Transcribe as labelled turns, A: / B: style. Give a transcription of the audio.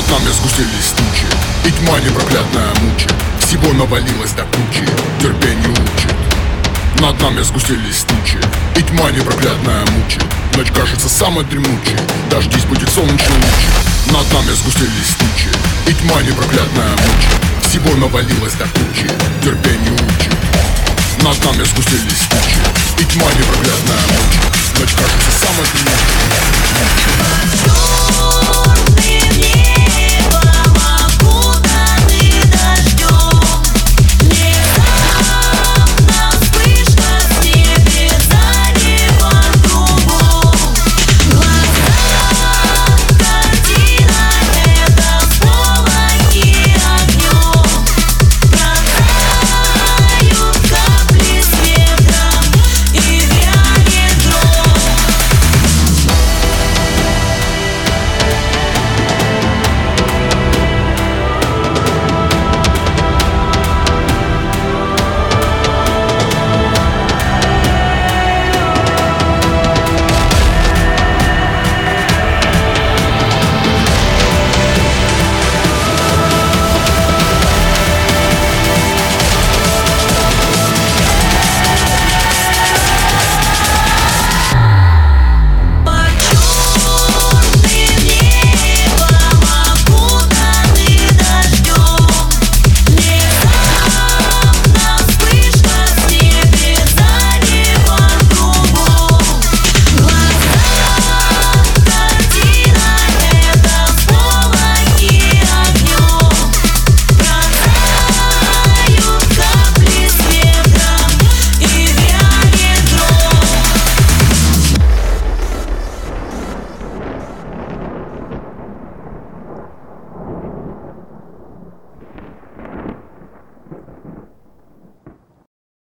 A: Над нами сгустились тучи, и тьма непроклятная мучит. Всего навалилось до кучи, терпение учит. Над нами сгустились тучи, и тьма непроклятная мучит. Ночь кажется самой дремучей, дождись будет солнечный луч. Над нами сгустились тучи, и тьма непроклятная мучит. Всего навалилось до кучи, терпение учит. Над нами сгустились тучи, и тьма непроклятная мучит. Ночь кажется самой дремучей.